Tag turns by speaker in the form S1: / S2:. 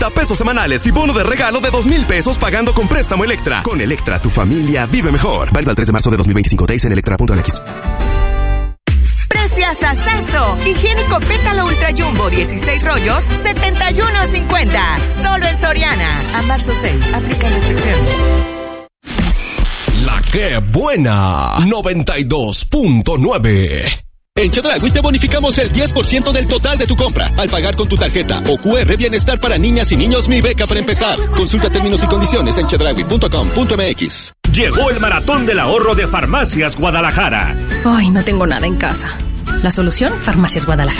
S1: pesos semanales y bono de regalo de 2,000 pesos pagando con préstamo Electra. Con Electra, tu familia vive mejor. Válido al 3 de marzo de 2025. Deis en electra.mx.
S2: Precios ascenso. Higiénico Pétalo Ultra Jumbo 16 rollos, 71.50. Solo en Soriana. A marzo 6. Aplica restricciones.
S3: La que buena. 92.9.
S4: En Chedraui te bonificamos el 10% del total de tu compra al pagar con tu tarjeta o QR Bienestar para niñas y niños Mi Beca para empezar. Consulta términos y condiciones en chedraui.com.mx.
S5: Llegó el maratón del ahorro de Farmacias Guadalajara.
S6: Ay, no tengo nada en casa. La solución, Farmacias Guadalajara.